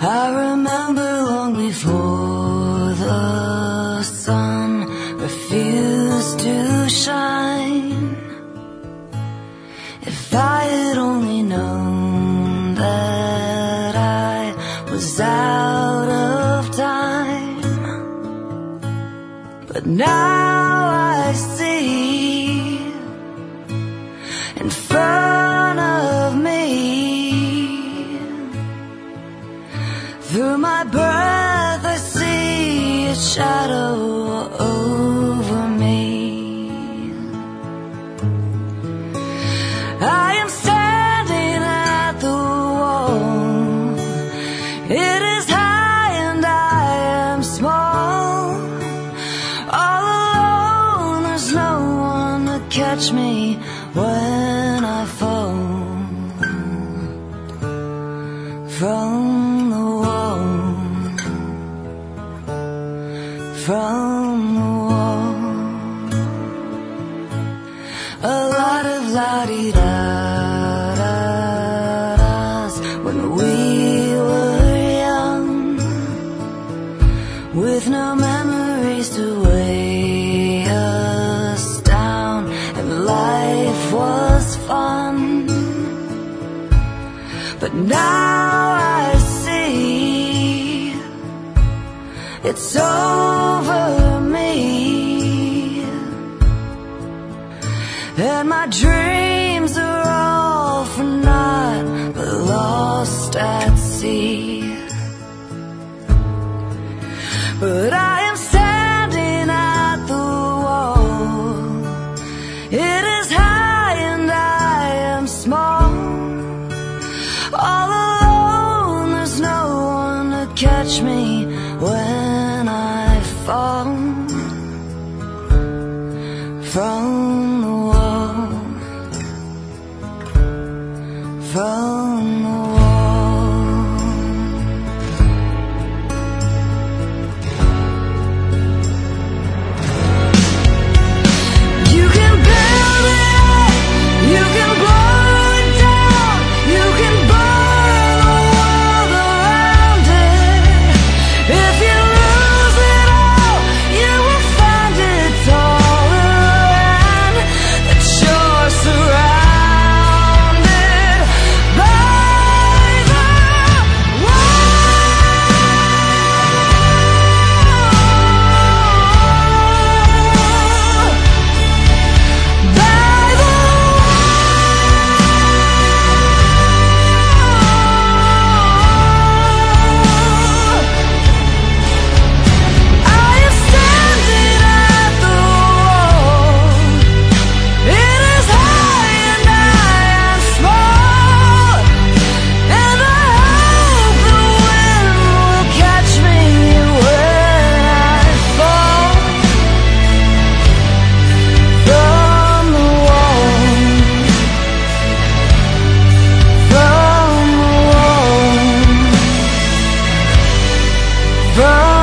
I remember long before the sun refused to shine. If I had only known that I was out of time, but now I see in front of me. Through my breath I see a shadow over me. I am standing at the wall. It is high and I am small. All alone, there's no one to catch me when I fall from the wall, from the wall. A lot of la-di-da-da-das when we were young, with no memories to weigh us down, and life was fun. But now I see it's over me, and my dreams are all for naught, but lost at sea. But I am standing at the wall. It is high and I am small. All alone, there's no one to catch me when I fall from the wall, from the wall. You can build it up, you can blow it down, you can burn the world around it. If you lose it all, you will find it's all around, that you're surrounded by the from